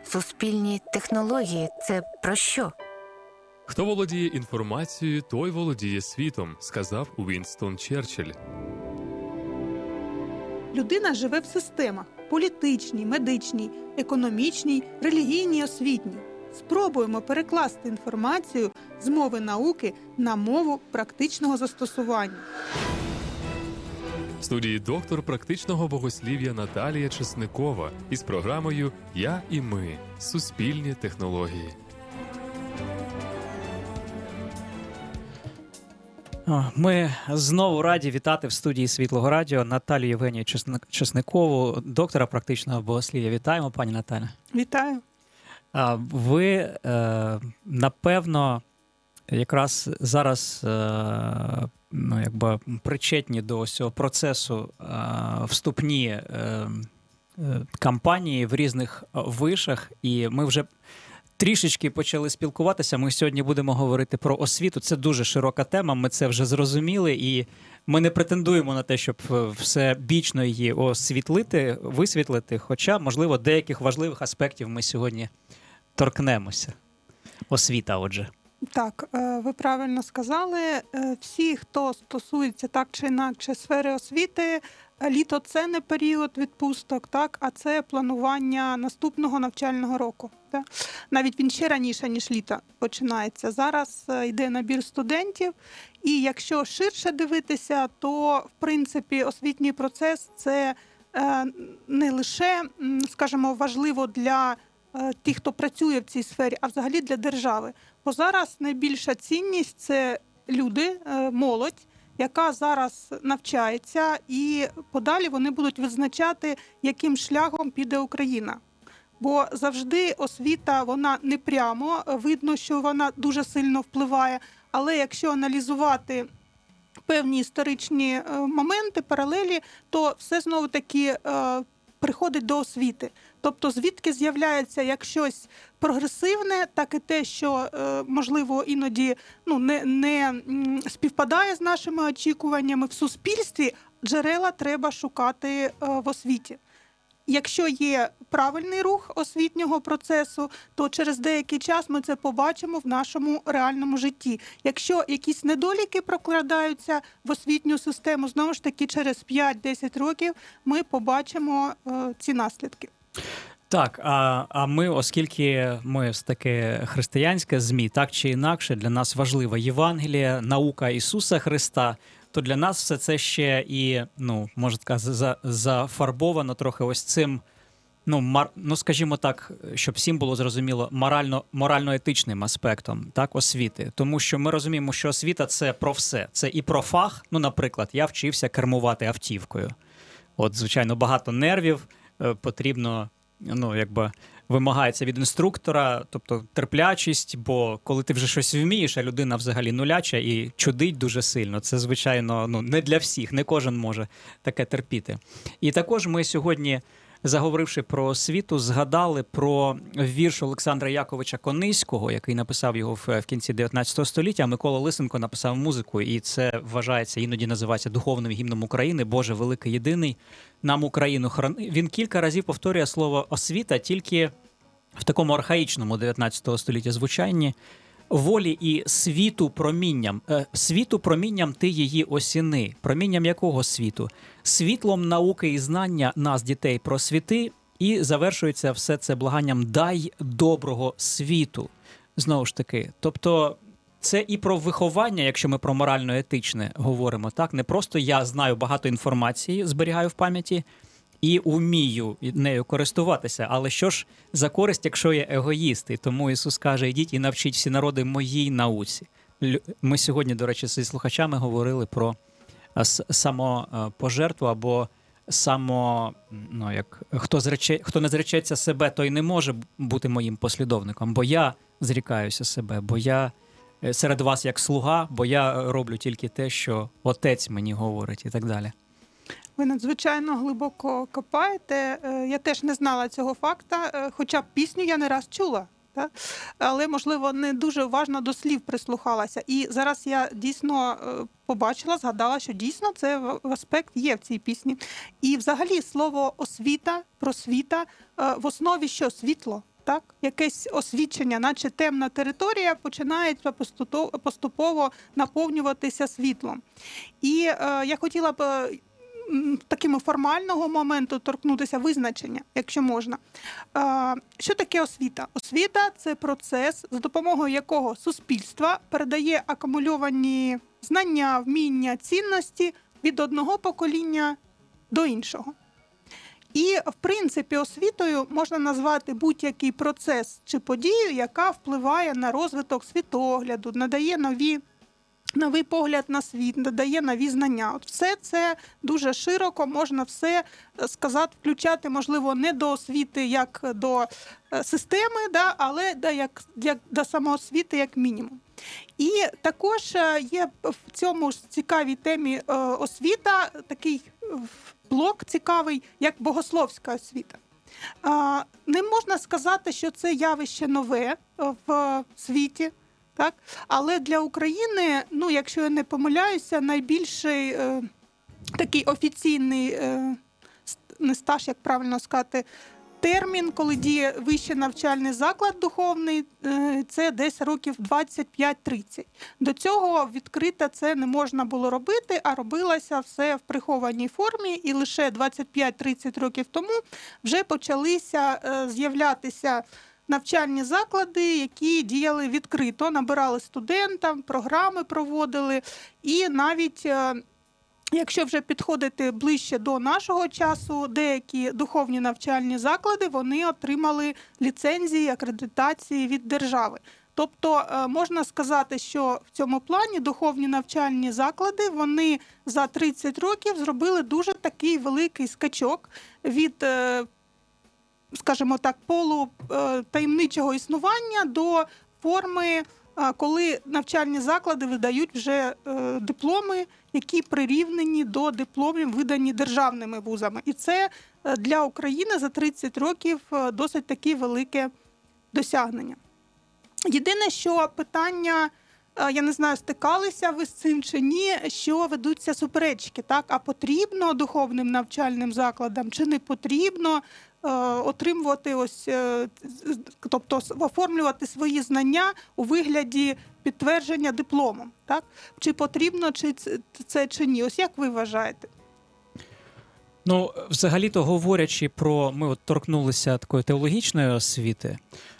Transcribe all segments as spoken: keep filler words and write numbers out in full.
Суспільні технології – це про що? Хто володіє інформацією, той володіє світом, сказав Уінстон Черчилль. Людина живе в системах – політичній, медичній, економічній, релігійній, освітній. Спробуємо перекласти інформацію з мови науки на мову практичного застосування. В студії доктор практичного богослів'я Наталія Чесникова із програмою «Я і ми. Суспільні технології». Ми знову раді вітати в студії Світлого Радіо Наталію Євгенію Чесникову, доктора практичного богослів'я. Вітаємо, пані Наталя. Вітаю. Ви, напевно, якраз зараз ну, якби причетні до цього процесу вступні кампанії в різних вишах, і ми вже трішечки почали спілкуватися. Ми сьогодні будемо говорити про освіту. Це дуже широка тема, ми це вже зрозуміли, і ми не претендуємо на те, щоб все бічно її освітлити, висвітлити, хоча, можливо, деяких важливих аспектів ми сьогодні торкнемося. Освіта, отже. Так, ви правильно сказали. Всі, хто стосується так чи інакше сфери освіти, літо – це не період відпусток, так, а це планування наступного навчального року. Так. Навіть він ще раніше, ніж літо починається. Зараз йде набір студентів, і якщо ширше дивитися, то, в принципі, освітній процес – це не лише, скажімо, важливо для тих, хто працює в цій сфері, а взагалі для держави. Бо зараз найбільша цінність – це люди, молодь, яка зараз навчається, і подалі вони будуть визначати, яким шляхом піде Україна. Бо завжди освіта, вона не прямо, видно, що вона дуже сильно впливає, але якщо аналізувати певні історичні моменти, паралелі, то все знову-таки приходить до освіти. Тобто звідки з'являється як щось прогресивне, так і те, що, можливо, іноді ну, не, не співпадає з нашими очікуваннями в суспільстві, джерела треба шукати в освіті. Якщо є правильний рух освітнього процесу, то через деякий час ми це побачимо в нашому реальному житті. Якщо якісь недоліки прокрадаються в освітню систему, знову ж таки, через п'ять-десять років ми побачимо е, ці наслідки. Так, а, а ми, оскільки ми таке християнське ЗМІ, так чи інакше, для нас важлива Євангелія, наука Ісуса Христа, то для нас все це ще і, ну, можна сказати, за, зафарбовано трохи ось цим, ну, мар, ну, скажімо так, щоб всім було зрозуміло, морально, морально-етичним аспектом, так, освіти. Тому що ми розуміємо, що освіта – це про все. Це і про фах, ну, наприклад, я вчився кермувати автівкою. От, звичайно, багато нервів е, потрібно, ну, якби, вимагається від інструктора, тобто терплячість, бо коли ти вже щось вмієш, а людина взагалі нуляча і чудить дуже сильно, це, звичайно, ну, не для всіх, не кожен може таке терпіти. І також ми сьогодні, заговоривши про освіту, згадали про вірш Олександра Яковича Кониського, який написав його в кінці дев'ятнадцятого століття, а Микола Лисенко написав музику, і це вважається, іноді називається духовним гімном України, Боже великий єдиний, нам Україну храни. Він кілька разів повторює слово освіта, тільки в такому архаїчному дев'ятнадцятого століття звучанні. Волі і світу промінням. Е, світу промінням ти її осіни. Промінням якого світу? Світлом науки і знання нас, дітей, просвіти. І завершується все це благанням «дай доброго світу». Знову ж таки, тобто це і про виховання, якщо ми про морально-етичне говоримо, так? Не просто я знаю багато інформації, зберігаю в пам'яті, і вмію нею користуватися. Але що ж за користь, якщо є егоїсти? Тому Ісус каже, ідіть і навчіть всі народи моїй науці. Ми сьогодні, до речі, зі слухачами говорили про самопожертву або само, ну, як, хто, зрече, хто не зречеться себе, той не може бути моїм послідовником, бо я зрікаюся себе, бо я серед вас як слуга, бо я роблю тільки те, що Отець мені говорить і так далі. Ви надзвичайно глибоко копаєте. Я теж не знала цього факта, хоча пісню я не раз чула. Так? Але, можливо, не дуже уважно до слів прислухалася. І зараз я дійсно побачила, згадала, що дійсно це аспект є в цій пісні. І взагалі слово освіта, просвіта в основі що? Світло. так, якесь освічення, наче темна територія починає поступово наповнюватися світлом. І е, я хотіла б е, такими формального моменту торкнутися визначення, якщо можна. Е, що таке освіта? Освіта – це процес, за допомогою якого суспільство передає акумульовані знання, вміння, цінності від одного покоління до іншого. І, в принципі, освітою можна назвати будь-який процес чи подію, яка впливає на розвиток світогляду, надає нові, новий погляд на світ, надає нові знання. От все це дуже широко, можна все сказати, включати, можливо, не до освіти як до системи, да, але да, як, як до самоосвіти як мінімум. І також є в цьому ж цікавій темі освіта такий блок цікавий, як богословська освіта. Не можна сказати, що це явище нове в світі, так? Але для України, ну, якщо я не помиляюся, найбільший е, такий офіційний, е, не стаж, як правильно сказати, термін, коли діє вищий навчальний заклад духовний, це десь років двадцять п'ять тридцять. До цього відкрито це не можна було робити, а робилося все в прихованій формі, і лише двадцять п'ять тридцять років тому вже почалися з'являтися навчальні заклади, які діяли відкрито, набирали студентів, програми проводили, і навіть якщо вже підходити ближче до нашого часу, деякі духовні навчальні заклади, вони отримали ліцензії, акредитації від держави. Тобто можна сказати, що в цьому плані духовні навчальні заклади, вони за тридцять років зробили дуже такий великий скачок від, скажімо так, полу таємничого існування до форми, коли навчальні заклади видають вже дипломи, які прирівнені до дипломів, видані державними вузами. І це для України за тридцять років досить таке велике досягнення. Єдине, що питання, я не знаю, стикалися ви з цим чи ні, що ведуться суперечки, так? А потрібно духовним навчальним закладам чи не потрібно отримувати ось, тобто оформлювати свої знання у вигляді підтвердження дипломом, так? Чи потрібно чи це чи ні? Ось як ви вважаєте? Ну, взагалі-то говорячи про, ми от торкнулися такої теологічної освіти,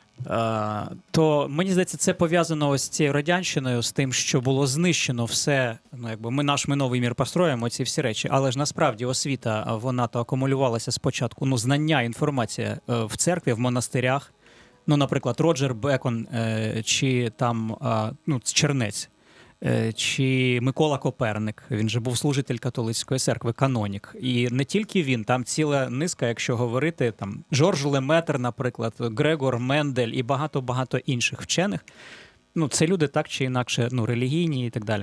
то мені здається, це пов'язано ось з цією радянщиною, з тим, що було знищено все, ну якби ми наш ми новий мір построїмо, ці всі речі, але ж насправді освіта, вона то акумулювалася спочатку, ну знання, інформація в церкві, в монастирях, ну, наприклад, Роджер Бекон, чи там, ну, Чернець, чи Микола Коперник, він же був служитель католицької церкви, канонік. І не тільки він, там ціла низка, якщо говорити, там Жорж Леметр, наприклад, Грегор Мендель і багато-багато інших вчених. Ну, це люди так чи інакше, ну, релігійні і так далі.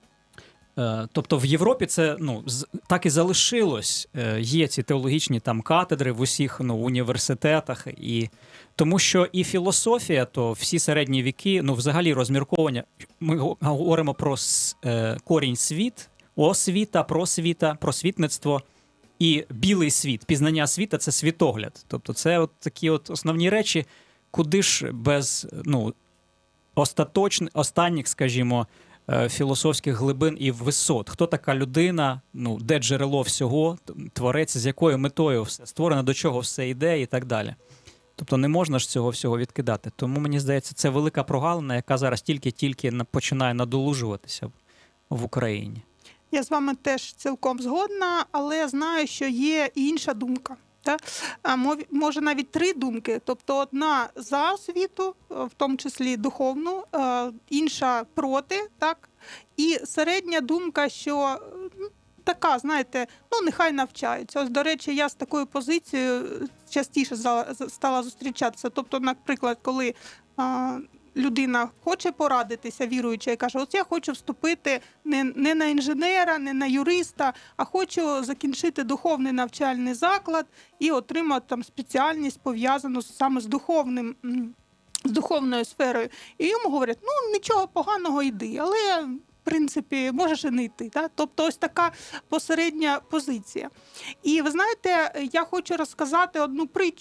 Тобто в Європі це, ну, так і залишилось. Є ці теологічні там катедри в усіх, ну, університетах. І тому що і філософія, то всі середні віки, ну, взагалі розмірковання. Ми говоримо про е, корінь світ, освіта, просвіта, просвітництво і білий світ. Пізнання світа – це світогляд. Тобто це от такі от основні речі, куди ж без, ну, остаточних, останніх, скажімо, філософських глибин і висот. Хто така людина, ну, де джерело всього, творець, з якою метою все створено, до чого все йде і так далі. Тобто не можна ж цього всього відкидати. Тому, мені здається, це велика прогалина, яка зараз тільки-тільки починає надолужуватися в Україні. Я з вами теж цілком згодна, але знаю, що є і інша думка. Так? Може навіть три думки. Тобто одна за освіту, в тому числі духовну, інша проти, так? І середня думка, що така, знаєте, ну нехай навчаються. Ось, до речі, я з такою позицією частіше стала зустрічатися. Тобто, наприклад, коли людина хоче порадитися, віруюча, і каже, ось я хочу вступити не, не на інженера, не на юриста, а хочу закінчити духовний навчальний заклад і отримати там спеціальність, пов'язану саме з духовним, з духовною сферою. І йому говорять, ну нічого поганого, йди, але в принципі, можеш і не йти. Так? Тобто ось така посередня позиція. І ви знаєте, я хочу розказати одну притчу,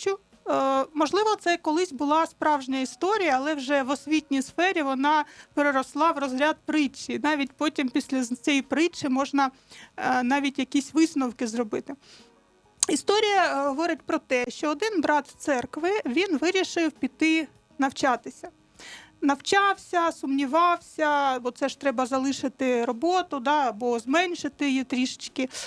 Е, можливо, це колись була справжня історія, але вже в освітній сфері вона переросла в розряд притчі. Навіть потім після цієї притчі можна е, навіть якісь висновки зробити. Історія е, говорить про те, що один брат церкви, він вирішив піти навчатися. Навчався, сумнівався, бо це ж треба залишити роботу, да, або зменшити її трішечки е,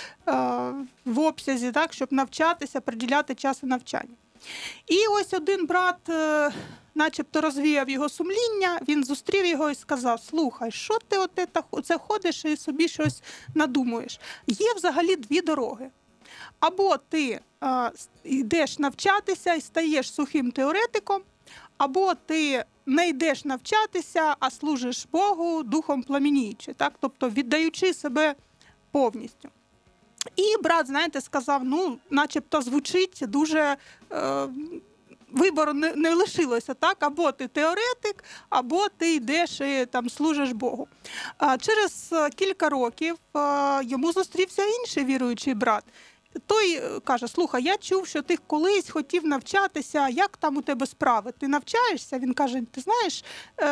в обсязі, так, щоб навчатися, приділяти час навчанню. І ось один брат е, начебто розвіяв його сумління, він зустрів його і сказав: слухай, що ти оте, оце ходиш і собі щось надумуєш? Є взагалі дві дороги. Або ти е, йдеш навчатися і стаєш сухим теоретиком, або ти не йдеш навчатися, а служиш Богу духом пламеніючи, так? Тобто віддаючи себе повністю. І брат, знаєте, сказав, ну, начебто звучить дуже, е, вибору не, не лишилося, так? Або ти теоретик, або ти йдеш і там служиш Богу. А через кілька років е, йому зустрівся інший віруючий брат. Той каже: слухай, я чув, що ти колись хотів навчатися, як там у тебе справи? Ти навчаєшся? Він каже: ти знаєш,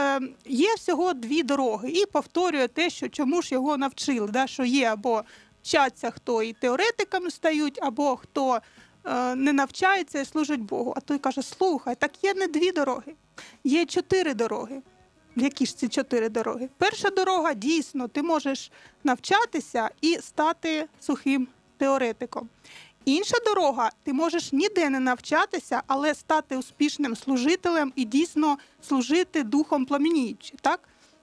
є всього дві дороги. І повторює те, що чому ж його навчили, да? Що є або вчаться, хто і теоретиками стають, або хто не навчається і служить Богу. А той каже: слухай, так є не дві дороги, є чотири дороги. Які ж ці чотири дороги? Перша дорога, дійсно, ти можеш навчатися і стати сухим теоретиком. Інша дорога, ти можеш ніде не навчатися, але стати успішним служителем і дійсно служити духом пламеніючи, так?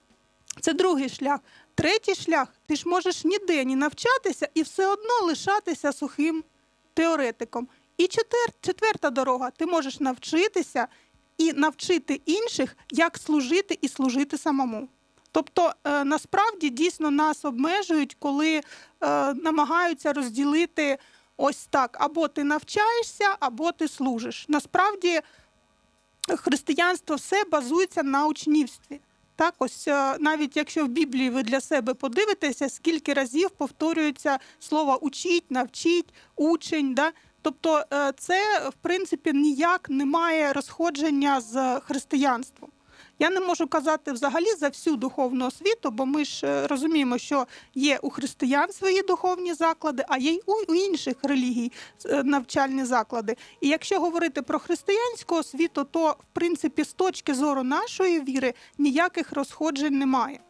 Це другий шлях. Третій шлях, ти ж можеш ніде не навчатися і все одно лишатися сухим теоретиком. І четвер, четверта дорога, ти можеш навчитися і навчити інших, як служити і служити самому. Тобто, е, насправді, дійсно нас обмежують, коли е, намагаються розділити ось так: або ти навчаєшся, або ти служиш. Насправді, християнство все базується на учнівстві. Так, ось е, навіть якщо в Біблії ви для себе подивитеся, скільки разів повторюється слово «учіть», «навчіть», «учень». Да? Тобто, е, це, в принципі, ніяк не має розходження з християнством. Я не можу казати взагалі за всю духовну освіту, бо ми ж розуміємо, що є у християн свої духовні заклади, а є й у інших релігій навчальні заклади. І якщо говорити про християнську освіту, то, в принципі, з точки зору нашої віри ніяких розходжень немає.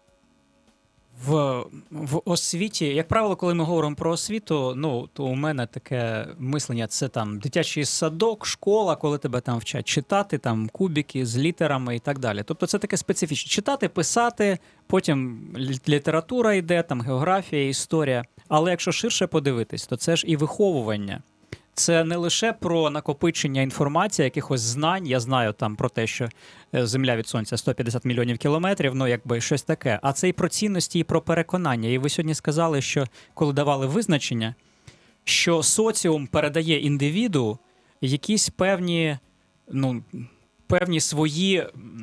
В, в освіті, як правило, коли ми говоримо про освіту, ну, то у мене таке мислення: це там дитячий садок, школа, коли тебе там вчать читати, там кубики з літерами і так далі. Тобто це таке специфічне. Читати, писати, потім література йде, там географія, історія. Але якщо ширше подивитись, то це ж і виховування. Це не лише про накопичення інформації, якихось знань. Я знаю там про те, що Земля від Сонця сто п'ятдесят мільйонів кілометрів, ну якби щось таке. А це і про цінності, і про переконання. І ви сьогодні сказали, що коли давали визначення, що соціум передає індивіду якісь певні, ну, певні свої,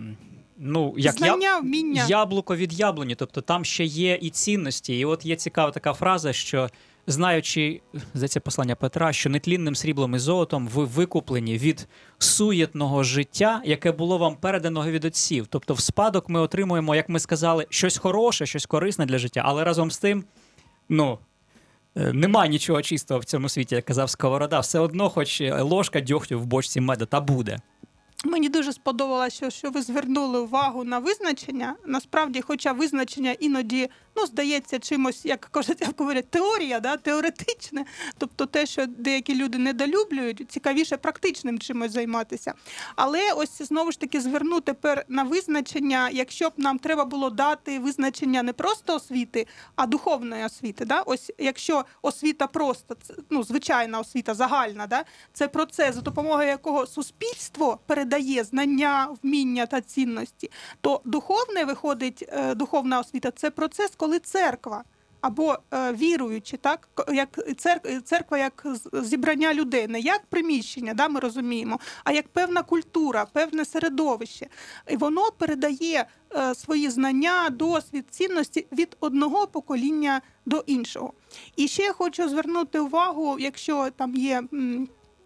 ну, як знання, вміння. Яблуко від яблуні. Тобто там ще є і цінності. І от є цікава така фраза, що знаючи, здається, послання Петра, що нетлінним сріблом і золотом ви викуплені від суєтного життя, яке було вам передано від отців. Тобто в спадок ми отримуємо, як ми сказали, щось хороше, щось корисне для життя, але разом з тим, ну, нема нічого чистого в цьому світі, як казав Сковорода. Все одно, хоч ложка дьогтю в бочці меду, та буде. Мені дуже сподобалося, що ви звернули увагу на визначення. Насправді, хоча визначення іноді, ну, здається чимось, як говорять, теорія, да, теоретичне, тобто те, що деякі люди недолюблюють, цікавіше практичним чимось займатися. Але ось знову ж таки зверну тепер на визначення, якщо б нам треба було дати визначення не просто освіти, а духовної освіти. Да? Ось якщо освіта просто, ну, звичайна освіта, загальна, да? Це процес, за допомогою якого суспільство передає знання, вміння та цінності, то духовне виходить, духовна освіта – це процес, коли церква або е, віруючі, так, як церква, церква як зібрання людей, не як приміщення, да, ми розуміємо, а як певна культура, певне середовище. І воно передає е, свої знання, досвід, цінності від одного покоління до іншого. І ще я хочу звернути увагу, якщо там є м,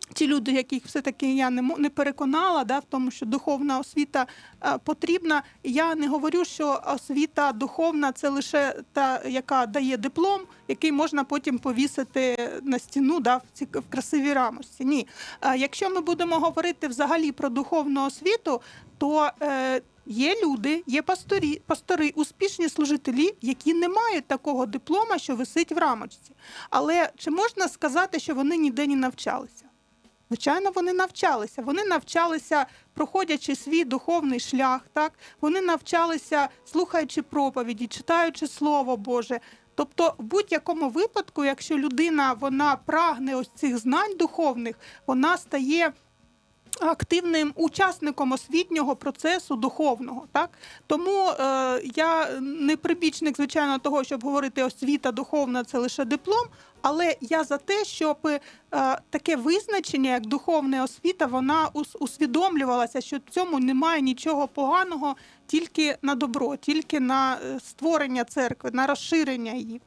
ті люди, яких все-таки я не, не переконала, да, в тому, що духовна освіта е, потрібна. Я не говорю, що освіта духовна – це лише та, яка дає диплом, який можна потім повісити на стіну, да, в, ці, в красивій рамочці. Ні. Е, якщо ми будемо говорити взагалі про духовну освіту, то е, є люди, є пастори, пастори, успішні служителі, які не мають такого диплома, що висить в рамочці. Але чи можна сказати, що вони ніде не навчалися? Звичайно, вони навчалися. Вони навчалися, проходячи свій духовний шлях, так? Вони навчалися, слухаючи проповіді, читаючи Слово Боже. Тобто, в будь-якому випадку, якщо людина, вона прагне ось цих знань духовних, вона стає активним учасником освітнього процесу духовного. Так? Тому е, я не прибічник, звичайно, того, щоб говорити освіта духовна – це лише диплом, але я за те, щоб е, таке визначення, як духовна освіта, вона ус- усвідомлювалася, що в цьому немає нічого поганого, тільки на добро, тільки на створення церкви, на розширення її.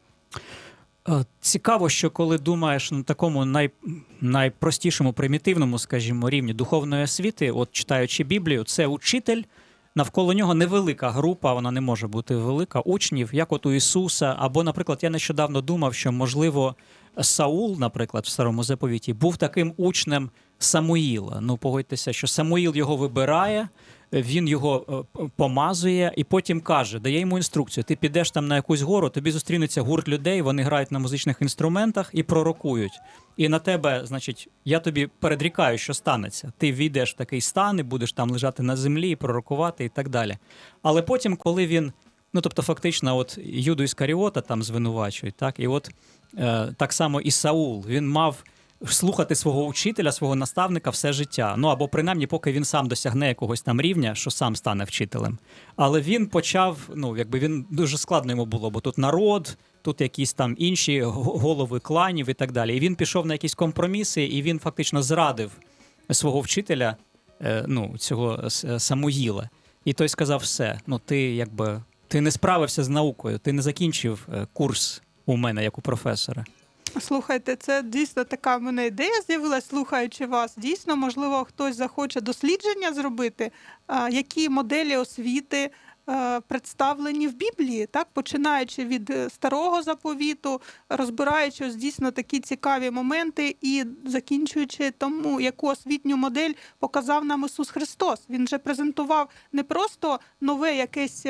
Е, Цікаво, що коли думаєш на такому най, найпростішому, примітивному, скажімо, рівні духовної освіти, от читаючи Біблію, це учитель, навколо нього невелика група, вона не може бути велика, учнів, як от у Ісуса. Або, наприклад, я нещодавно думав, що, можливо, Саул, наприклад, в Старому Заповіті, був таким учнем Самуїла. Ну, погодьтеся, що Самуїл його вибирає, він його помазує і потім каже, дає йому інструкцію. Ти підеш там на якусь гору, тобі зустрінеться гурт людей, вони грають на музичних інструментах і пророкують. І на тебе, значить, я тобі передрікаю, що станеться. Ти війдеш в такий стан і будеш там лежати на землі і пророкувати і так далі. Але потім, коли він, ну, тобто фактично, от Юду Іскаріота там звинувачують, так? І от е, так само і Саул, він мав слухати свого учителя, свого наставника все життя. Ну, або принаймні, поки він сам досягне якогось там рівня, що сам стане вчителем. Але він почав, ну, якби він дуже складно йому було, бо тут народ, тут якісь там інші голови кланів і так далі. І він пішов на якісь компроміси, і він фактично зрадив свого вчителя, ну, цього Самуїла. І той сказав: все, ну, ти якби, ти не справився з наукою, ти не закінчив курс у мене, як у професора. Слухайте, це дійсно така в мене ідея з'явилась, слухаючи вас. Дійсно, можливо, хтось захоче дослідження зробити, які моделі освіти представлені в Біблії, так, починаючи від Старого Заповіту, розбираючи ось дійсно такі цікаві моменти і закінчуючи тому, яку освітню модель показав нам Ісус Христос. Він же презентував не просто нове якесь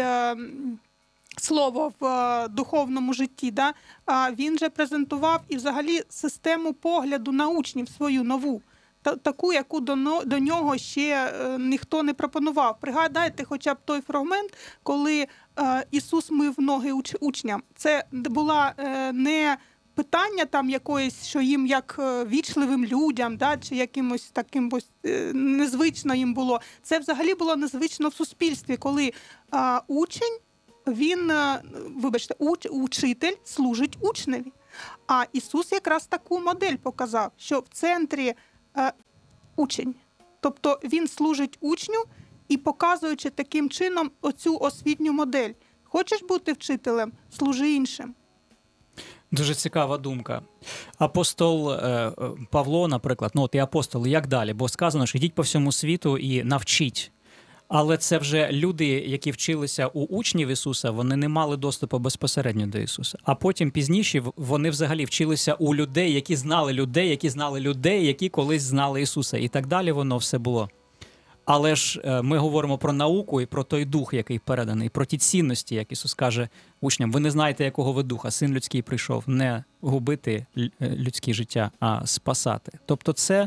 слово в духовному житті, да? А він же презентував і взагалі систему погляду на учнів свою нову, таку, яку до, до нього ще ніхто не пропонував. Пригадайте хоча б той фрагмент, коли Ісус мив ноги уч, учням. Це була не питання там якоїсь, що їм як вічливим людям, да, чи якимось таким ось незвично їм було. Це взагалі було незвично в суспільстві, коли а, учень, він, вибачте, уч, учитель служить учневі. А Ісус якраз таку модель показав, що в центрі е, учень. Тобто він служить учню і показуючи таким чином оцю освітню модель. Хочеш бути вчителем – служи іншим. Дуже цікава думка. Апостол е, Павло, наприклад, ну от і апостол, як далі? Бо сказано, що йдіть по всьому світу і навчіть. Але це вже люди, які вчилися у учнів Ісуса, вони не мали доступу безпосередньо до Ісуса. А потім пізніше вони взагалі вчилися у людей, які знали людей, які знали людей, які колись знали Ісуса. І так далі воно все було. Але ж ми говоримо про науку і про той дух, який переданий, про ті цінності, як Ісус каже учням. Ви не знаєте, якого ви духа. Син людський прийшов не губити людське життя, а спасати. Тобто це,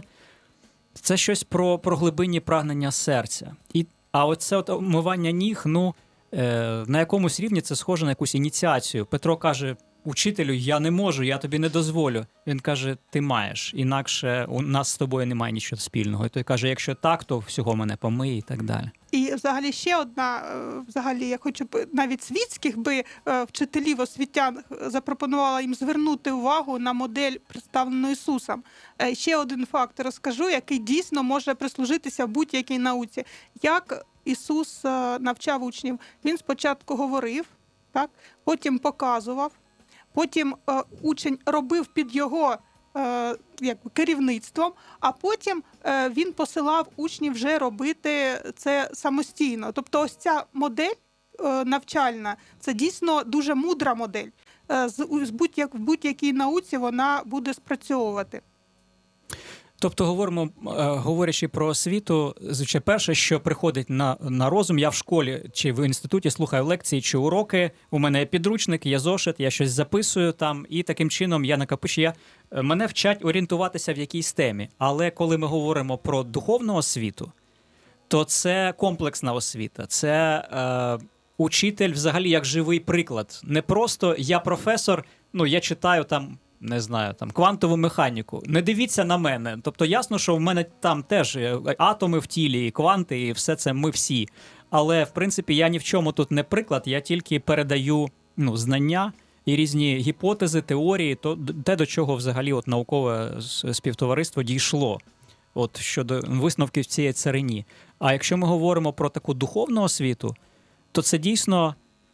це щось про, про глибинні прагнення серця. І А оце от омивання ніг, ну, е, на якомусь рівні це схоже на якусь ініціацію. Петро каже: учителю, я не можу, я тобі не дозволю. Він каже: ти маєш, інакше у нас з тобою немає нічого спільного. І той каже: якщо так, то всього мене помий і так далі. І взагалі ще одна, взагалі я хочу б навіть світських би вчителів, освітян запропонувала їм звернути увагу на модель, представлену Ісусом. Ще один факт розкажу, який дійсно може прислужитися в будь-якій науці. Як Ісус навчав учнів? Він спочатку говорив, так? Потім показував, потім учень робив під його е, якби керівництвом, а потім е, він посилав учнів вже робити це самостійно. Тобто ось ця модель е, навчальна, це дійсно дуже мудра модель. Е, з, з будь-як, в будь-якій науці вона буде спрацьовувати. Тобто, говоримо, е, говорячи про освіту, звичайно, перше, що приходить на, на розум, я в школі чи в інституті слухаю лекції чи уроки, у мене є підручник, є зошит, я щось записую там, і таким чином я накопичую. Я, мене вчать орієнтуватися в якійсь темі. Але коли ми говоримо про духовну освіту, то це комплексна освіта, це е, учитель взагалі як живий приклад. Не просто я професор, ну я читаю там, не знаю, там квантову механіку. Не дивіться на мене. Тобто ясно, що в мене там теж атоми в тілі, і кванти, і все це ми всі. Але, в принципі, я ні в чому тут не приклад, я тільки передаю ну, знання і різні гіпотези, теорії, то те, до чого взагалі от наукове співтовариство дійшло. От щодо висновків цієї царині. А якщо ми говоримо про таку духовну освіту, то це дійсно,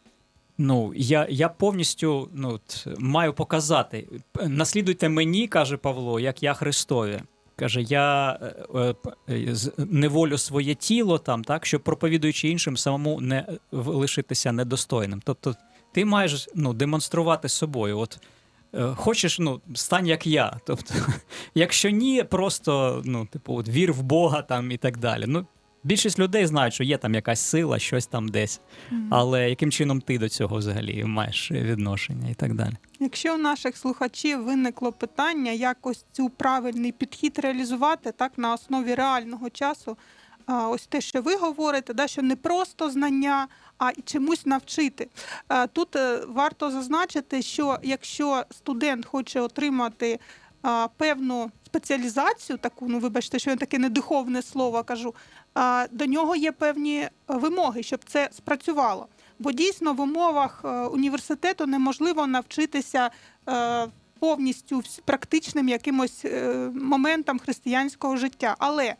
ну, я, я повністю ну, маю показати. Наслідуйте мені, каже Павло, як я Христові. Каже, я е, е, неволю своє тіло там, так, щоб проповідуючи іншим, самому не лишитися недостойним. Тобто ти маєш ну, демонструвати собою. От е, хочеш, ну, стань як я. Тобто, якщо ні, просто ну, типу, от, вір в Бога там і так далі. Ну, більшість людей знають, що є там якась сила, щось там десь. Mm-hmm. Але яким чином ти до цього взагалі маєш відношення і так далі? Якщо у наших слухачів виникло питання, як ось цю правильний підхід реалізувати так на основі реального часу, ось те, що ви говорите, да, що не просто знання, а і чомусь навчити. Тут варто зазначити, що якщо студент хоче отримати певну спеціалізацію, таку, ну вибачте, що я таке недуховне слово кажу, до нього є певні вимоги, щоб це спрацювало. Бо дійсно в умовах університету неможливо навчитися повністю практичним якимось моментам християнського життя. Але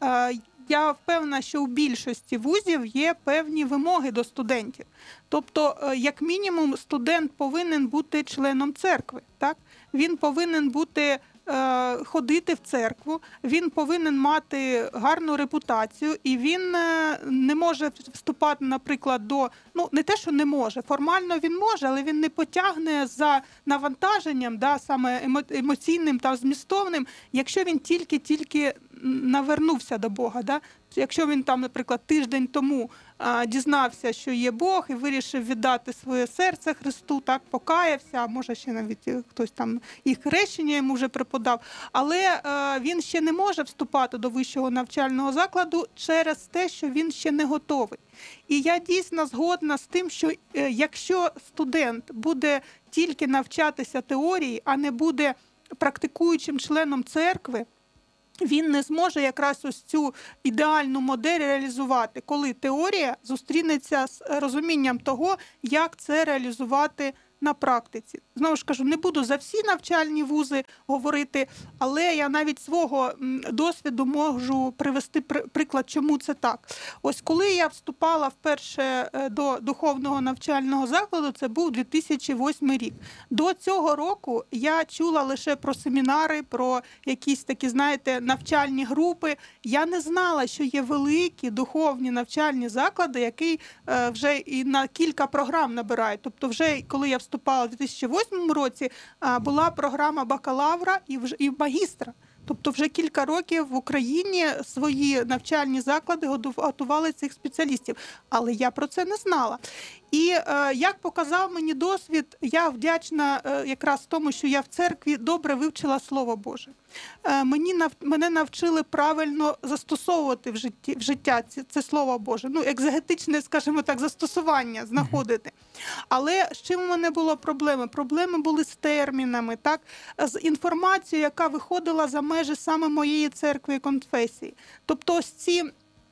я впевнена, що у більшості вузів є певні вимоги до студентів. Тобто, як мінімум, студент повинен бути членом церкви, так? Він повинен бути ходити в церкву, він повинен мати гарну репутацію, і він не може вступати, наприклад, до, ну, не те, що не може, формально він може, але він не потягне за навантаженням, да, саме емоційним та змістовним, якщо він тільки-тільки навернувся до Бога, да? Якщо він там, наприклад, тиждень тому а, дізнався, що є Бог, і вирішив віддати своє серце Христу, так, покаявся, а може ще навіть хтось там і хрещення йому вже преподав, але а, він ще не може вступати до вищого навчального закладу через те, що він ще не готовий. І я дійсно згодна з тим, що е, якщо студент буде тільки навчатися теорії, а не буде практикуючим членом церкви, він не зможе якраз ось цю ідеальну модель реалізувати, коли теорія зустрінеться з розумінням того, як це реалізувати на практиці. Знову ж кажу, не буду за всі навчальні вузи говорити, але я навіть свого досвіду можу привести приклад, чому це так. Ось коли я вступала вперше до духовного навчального закладу, це був дві тисячі восьмий рік. До цього року я чула лише про семінари, про якісь такі, знаєте, навчальні групи. Я не знала, що є великі духовні навчальні заклади, які вже і на кілька програм набирають. Тобто вже коли я вступала в дві тисячі восьмому році, була програма бакалавра і магістра. Тобто вже кілька років в Україні свої навчальні заклади готували цих спеціалістів. Але я про це не знала. І е, як показав мені досвід, я вдячна е, якраз тому, що я в церкві добре вивчила Слово Боже. Е, мені нав, мене навчили правильно застосовувати в житті, в життя це, це Слово Боже. Ну, екзегетичне, скажімо так, застосування знаходити. Але з чим у мене були проблеми? Проблеми були з термінами, так? З інформацією, яка виходила за межі саме моєї церкви і конфесії. Тобто ось ці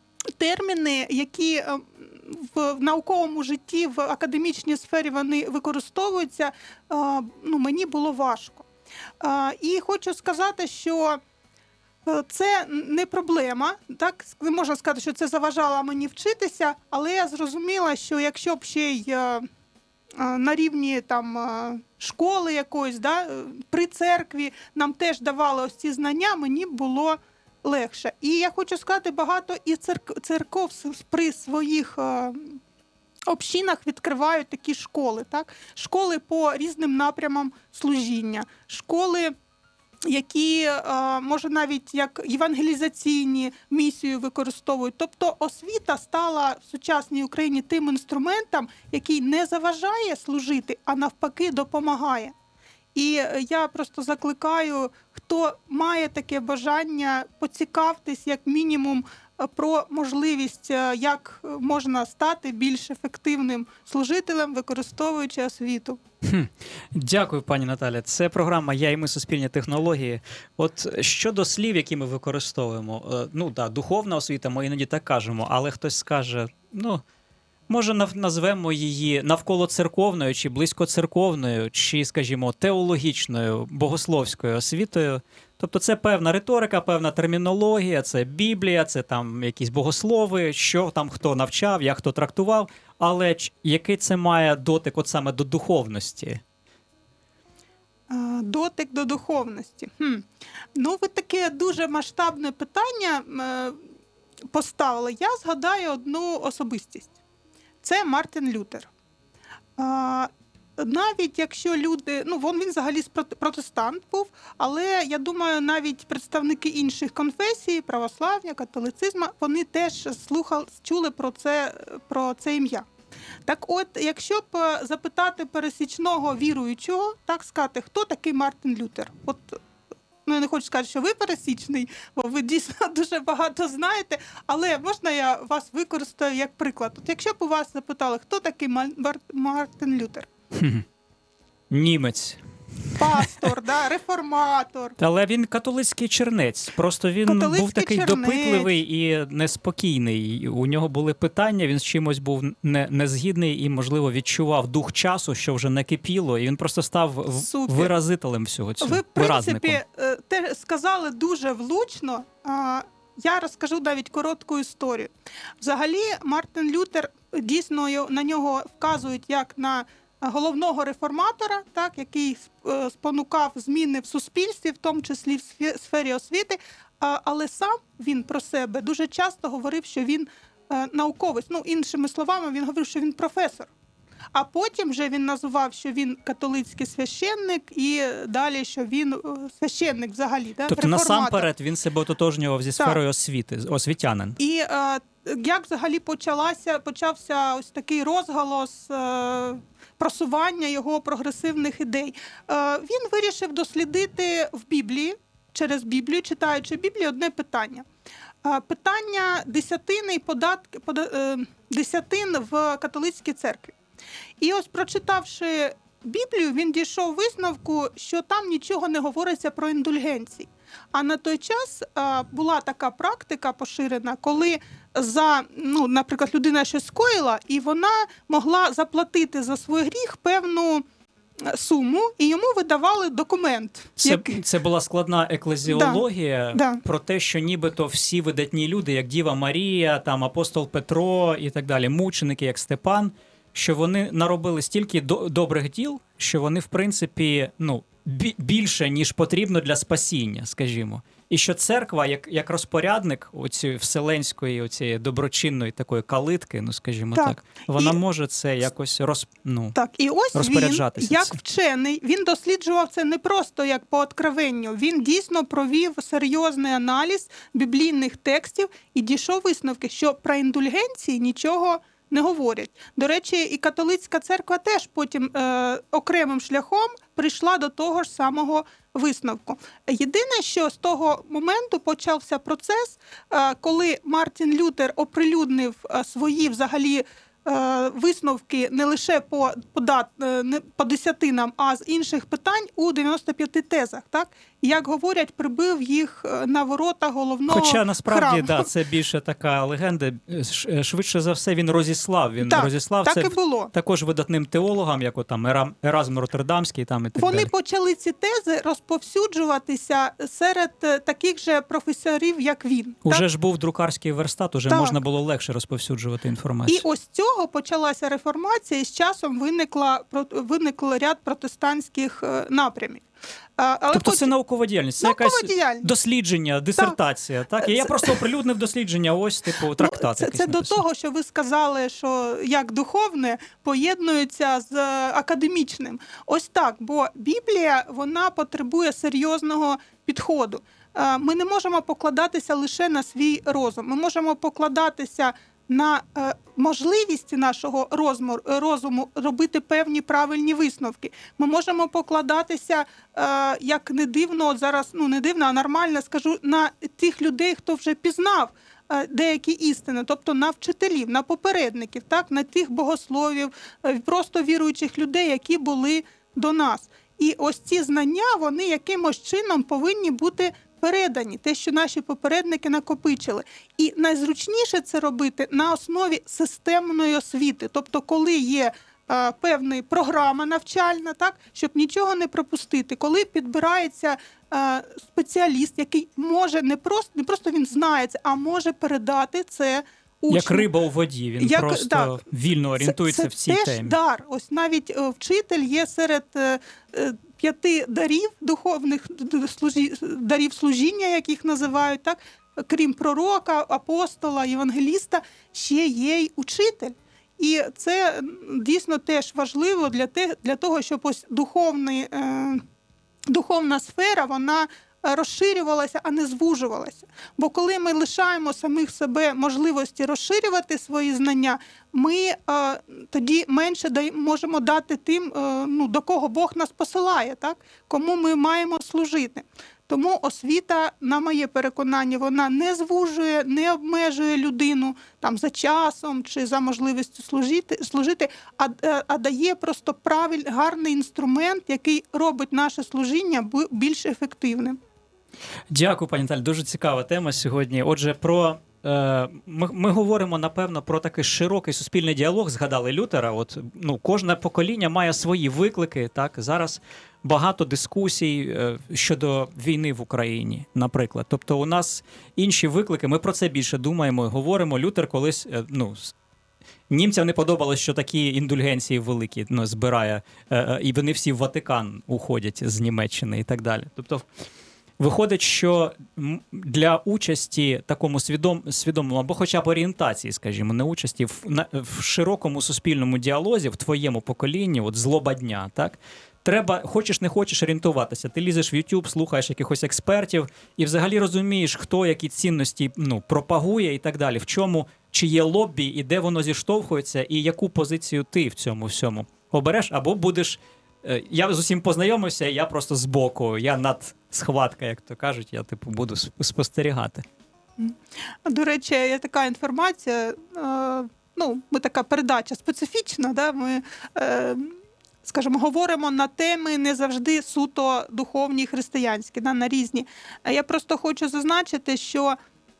терміни, які в науковому житті, в академічній сфері вони використовуються, ну, мені було важко. І хочу сказати, що це не проблема, так? Не можна сказати, що це заважало мені вчитися, але я зрозуміла, що якщо б ще й на рівні там школи якоїсь, да, при церкві нам теж давали ось ці знання, мені було легше. І я хочу сказати, багато і церк- церков при своїх общинах відкривають такі школи, так? Школи по різним напрямам служіння, школи, які, може, навіть як євангелізаційні місію використовують. Тобто освіта стала в сучасній Україні тим інструментом, який не заважає служити, а навпаки допомагає. І я просто закликаю, хто має таке бажання, поцікавтесь як мінімум про можливість, як можна стати більш ефективним служителем, використовуючи освіту. Хм. Дякую, пані Наталя. Це програма «Я і ми. Суспільні технології». От щодо слів, які ми використовуємо, ну да, духовна освіта, ми іноді так кажемо, але хтось скаже, ну, може назвемо її навколоцерковною, чи близькоцерковною, чи, скажімо, теологічною, богословською освітою. Тобто це певна риторика, певна термінологія, це Біблія, це там якісь богослови, що там хто навчав, як хто трактував, але який це має дотик от саме до духовності? Дотик до духовності. Хм. Ну, ви таке дуже масштабне питання поставили. Я згадаю одну особистість. Це Мартін Лютер. Навіть якщо люди, ну він взагалі протестант був, але я думаю, навіть представники інших конфесій, православ'я, католицизму, вони теж слухали, чули про це, про це ім'я. Так от, якщо б запитати пересічного віруючого, так сказати, хто такий Мартін Лютер? От, ну, я не хочу сказати, що ви пересічний, бо ви дійсно дуже багато знаєте, але можна я вас використаю як приклад? От якщо б у вас запитали, хто такий Мартін Лютер? Німець. Пастор, да, реформатор. Але він католицький чернець. Просто він Католицький був такий чернець. допитливий і неспокійний. У нього були питання, він з чимось був не, незгідний і, можливо, відчував дух часу, що вже накипіло, і він просто став Супер. виразителем всього цього. Ви, в принципі, те сказали дуже влучно. Я розкажу навіть коротку історію. Взагалі, Мартін Лютер, дійсно, на нього вказують як на головного реформатора, так, який спонукав зміни в суспільстві, в тому числі в сфері освіти, але сам він про себе дуже часто говорив, що він науковець. Ну, іншими словами, він говорив, що він професор. А потім вже він називав, що він католицький священник, і далі, що він священник взагалі. Да? Тобто насамперед він себе ототожнював зі сферою так. освіти, освітянин. І е, як взагалі почалася, почався ось такий розголос е, просування його прогресивних ідей. Е, він вирішив дослідити в Біблії, через Біблію, читаючи Біблію, одне питання. Е, питання десятини і податки, пода, е, десятин в католицькій церкві. І ось, прочитавши Біблію, він дійшов висновку, що там нічого не говориться про індульгенції. А на той час а, була така практика поширена, коли, за, ну, наприклад, людина щось скоїла, і вона могла заплатити за свій гріх певну суму, і йому видавали документ. Це, який... це була складна еклезіологія да, про те, що нібито всі видатні люди, як Діва Марія, там апостол Петро і так далі, мученики, як Степан, що вони наробили стільки до- добрих діл, що вони, в принципі, ну, бі- більше, ніж потрібно для спасіння, скажімо. І що церква, як, як розпорядник оцієї вселенської, оцієї доброчинної такої калитки, ну, скажімо так, так вона і... може це якось роз, ну, так, і ось розпоряджатися. Він, як цим. вчений, він досліджував це не просто як по откровенню, він дійсно провів серйозний аналіз біблійних текстів і дійшов висновки, що про індульгенції нічого не говорять. До речі, і католицька церква теж потім е, окремим шляхом прийшла до того ж самого висновку. Єдине, що з того моменту почався процес, е, коли Мартін Лютер оприлюднив е, свої взагалі е, висновки не лише по, по, дат, е, не, по десятинам, а з інших питань у дев'яносто п'яти тезах. Так? І, як говорять, прибив їх на ворота головного Хоча насправді храму. да, це більше така легенда. Швидше за все він розіслав. Він так, розіслав так це і було. також видатним теологам, як там Еразм Роттердамський, там і так Вони далі. почали ці тези розповсюджуватися серед таких же професорів, як він. Уже так? ж був друкарський верстат, уже так. можна було легше розповсюджувати інформацію. І ось цього того почалася реформація, і з часом виникла, виникло ряд протестантських е, напрямів. А, Але тобто хоч... це наукова діяльність, це наукова якась діяльність. дослідження, дисертація. Так, так? І я Це... просто оприлюднив дослідження, ось типу трактат. Ну, це це до того, що ви сказали, що як духовне поєднується з академічним. Ось так, бо Біблія, вона потребує серйозного підходу. Ми не можемо покладатися лише на свій розум. Ми можемо покладатися на е, можливість нашого розуму, розуму робити певні правильні висновки. Ми можемо покладатися, е, як не дивно, от зараз, ну не дивно, а нормально скажу, на тих людей, хто вже пізнав е, деякі істини, тобто на вчителів, на попередників, так, на тих богословів, е, просто віруючих людей, які були до нас. І ось ці знання, вони якимось чином повинні бути передані, те, що наші попередники накопичили. І найзручніше це робити на основі системної освіти. Тобто, коли є е, певна програма навчальна, так, щоб нічого не пропустити, коли підбирається е, спеціаліст, який може не просто, не просто він знає це, а може передати це учню. Як риба у воді, він Як, просто так, вільно орієнтується це, в цій це темі. Це теж дар. Ось навіть е, вчитель є серед е, е, п'яти дарів, духовних служі, дарів служіння, яких називають, так? Крім пророка, апостола, євангеліста, ще є й учитель. І це дійсно теж важливо для, те, для того, щоб ось духовний, е, духовна сфера, вона розширювалася, а не звужувалася. Бо коли ми лишаємо самих себе можливості розширювати свої знання, ми е, тоді менше дай, можемо дати тим, е, ну, до кого Бог нас посилає, так? Кому ми маємо служити. Тому освіта, на моє переконання, вона не звужує, не обмежує людину там за часом чи за можливістю служити, служити, а, а дає просто правильний, гарний інструмент, який робить наше служіння більш ефективним. Дякую, пані Наталі. Дуже цікава тема сьогодні. Отже, про е, ми, ми говоримо, напевно, про такий широкий суспільний діалог. Згадали Лютера. От, ну, кожне покоління має свої виклики. Так? Зараз багато дискусій е, щодо війни в Україні, наприклад. Тобто у нас інші виклики, ми про це більше думаємо, говоримо. Лютер колись, е, ну, німцям не подобалось, що такі індульгенції великі, ну, збирає, е, е, і вони всі в Ватикан уходять з Німеччини і так далі. Тобто виходить, що для участі такому свідом, свідомому, або хоча б орієнтації, скажімо, не участі, в, на, в широкому суспільному діалозі, в твоєму поколінні, от злоба дня, так, треба, хочеш не хочеш орієнтуватися. Ти лізеш в YouTube, слухаєш якихось експертів і взагалі розумієш, хто які цінності, ну, пропагує і так далі, в чому, чи є лоббі, і де воно зіштовхується, і яку позицію ти в цьому всьому обереш, або будеш. Я з усім познайомився, я просто збоку, я над схватка, як то кажуть, я типу буду спостерігати. До речі, є така інформація, ну, ми така передача специфічна, да, ми, скажімо, говоримо на теми не завжди суто духовні, християнські, да, на різні. Я просто хочу зазначити, що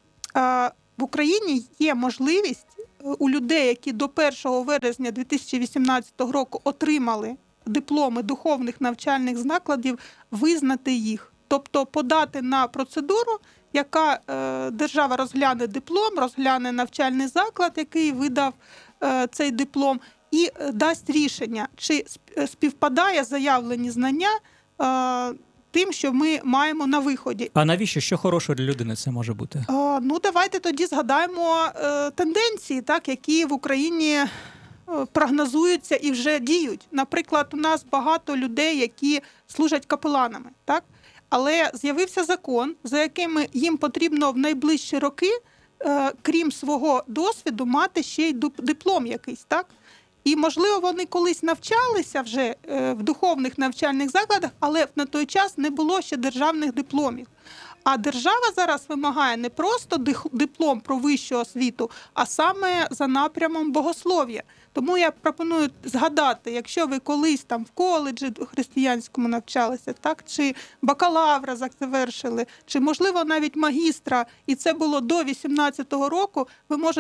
в Україні є можливість у людей, які до першого вересня дві тисячі вісімнадцятого року отримали дипломи духовних навчальних закладів, визнати їх. Тобто подати на процедуру, яка е, держава розгляне диплом, розгляне навчальний заклад, який видав е, цей диплом, і е, дасть рішення, чи співпадає заявлені знання е, тим, що ми маємо на виході. А навіщо? Що хорошого для людини це може бути? Е, ну, давайте тоді згадаємо е, тенденції, так, які в Україні прогнозуються і вже діють. Наприклад, у нас багато людей, які служать капеланами, так? Але з'явився закон, за яким їм потрібно в найближчі роки, е, крім свого досвіду, мати ще й диплом якийсь, так? І, можливо, вони колись навчалися вже е, в духовних навчальних закладах, але на той час не було ще державних дипломів. А держава зараз вимагає не просто диплом про вищу освіту, а саме за напрямом богослов'я. Тому я пропоную згадати, якщо ви колись там в коледжі християнському навчалися, так, чи бакалавра завершили, чи, можливо, навіть магістра, і це було до вісімнадцятого року, ви можете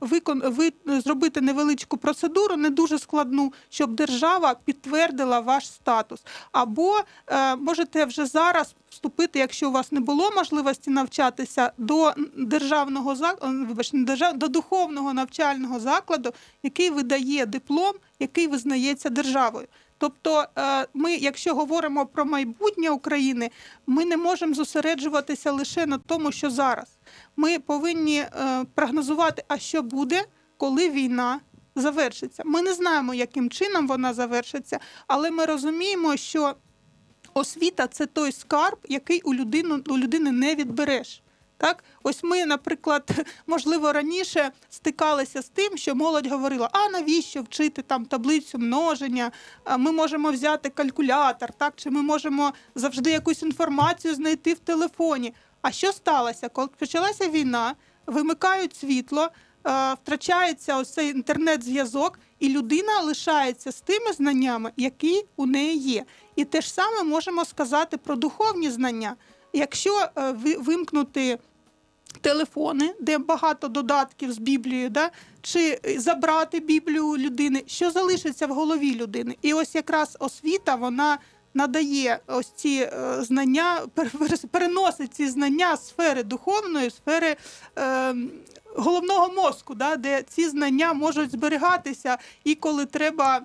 викон... ви... зробити невеличку процедуру, не дуже складну, щоб держава підтвердила ваш статус. Або е, можете вже зараз вступити, якщо у вас не було можливості навчатися, до державного вибачте, не держав... до духовного навчального закладу, який видає диплом, який визнається державою. Тобто ми, якщо говоримо про майбутнє України, ми не можемо зосереджуватися лише на тому, що зараз. Ми повинні прогнозувати, а що буде, коли війна завершиться. Ми не знаємо, яким чином вона завершиться, але ми розуміємо, що освіта – це той скарб, який у людини, у людини не відбереш. Так? Ось ми, наприклад, можливо, раніше стикалися з тим, що молодь говорила, а навіщо вчити там таблицю множення, ми можемо взяти калькулятор, так? Чи ми можемо завжди якусь інформацію знайти в телефоні. А що сталося? Коли почалася війна, вимикають світло, втрачається ось цей інтернет-зв'язок, і людина лишається з тими знаннями, які у неї є. І те ж саме можемо сказати про духовні знання. Якщо вимкнути телефони, де багато додатків з Біблією, да? Чи забрати Біблію у людини, що залишиться в голові людини. І ось якраз освіта, вона надає ось ці знання, переносить ці знання з сфери духовної, в сфери е, головного мозку, да? Де ці знання можуть зберігатися і коли треба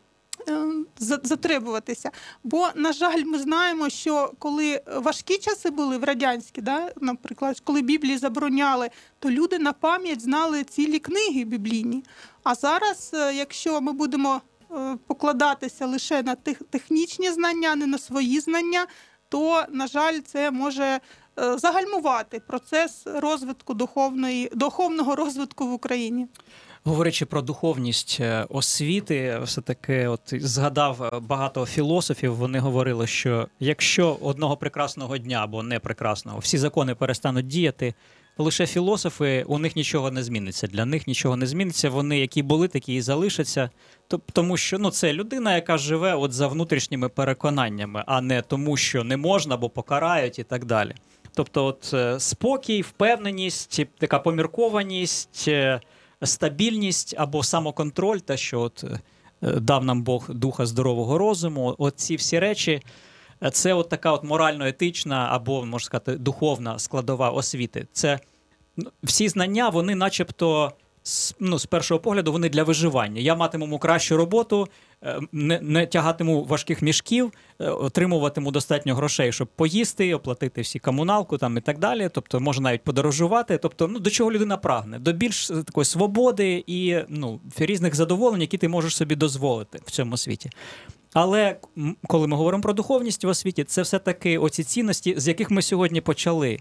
затребуватися. Бо, на жаль, ми знаємо, що коли важкі часи були в радянські, да, наприклад, коли Біблії забороняли, то люди на пам'ять знали цілі книги біблійні. А зараз, якщо ми будемо покладатися лише на тех, технічні знання, не на свої знання, то, на жаль, це може загальмувати процес розвитку духовної, духовного розвитку в Україні. Говорячи про духовність освіти, все-таки от згадав багато філософів, вони говорили, що якщо одного прекрасного дня або не прекрасного, всі закони перестануть діяти, лише філософи, у них нічого не зміниться, для них нічого не зміниться, вони які були, такі і залишаться, тому що ну, це людина, яка живе от за внутрішніми переконаннями, а не тому, що не можна, бо покарають і так далі. Тобто от спокій, впевненість, така поміркованість, стабільність або самоконтроль, те, що от дав нам Бог духа здорового розуму, от ці всі речі, це от така от морально-етична або, можна сказати, духовна складова освіти. Це всі знання, вони начебто, ну, з першого погляду, вони для виживання. Я матиму кращу роботу, не, не тягатиму важких мішків, отримуватиму достатньо грошей, щоб поїсти, оплатити всі комуналку там, і так далі. Тобто, можна навіть подорожувати. Тобто, ну, до чого людина прагне? До більш такої свободи і ну, різних задоволень, які ти можеш собі дозволити в цьому світі. Але коли ми говоримо про духовність в освіті, це все-таки оці цінності, з яких ми сьогодні почали.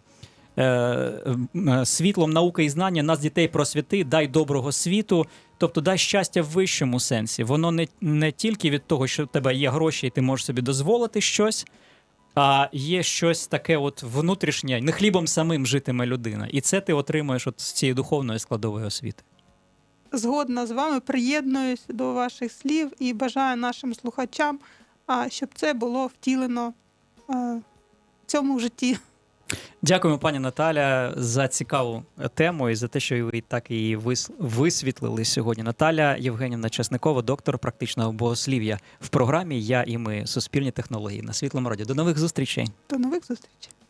Світлом науки і знання нас, дітей, просвіти, дай доброго світу, тобто дай щастя в вищому сенсі. Воно не, не тільки від того, що в тебе є гроші і ти можеш собі дозволити щось, а є щось таке от внутрішнє, не хлібом самим житиме людина. І це ти отримуєш от з цієї духовної складової освіти. Згодна з вами, приєднуюсь до ваших слів і бажаю нашим слухачам, щоб це було втілено в цьому житті. Дякуємо, пані Наталя, за цікаву тему і за те, що ви так її висвітлили сьогодні. Наталя Євгенівна Часникова, доктор практичного богослів'я в програмі «Я і ми. Суспільні технології» на Світлому радіо. До нових зустрічей. До нових зустрічей.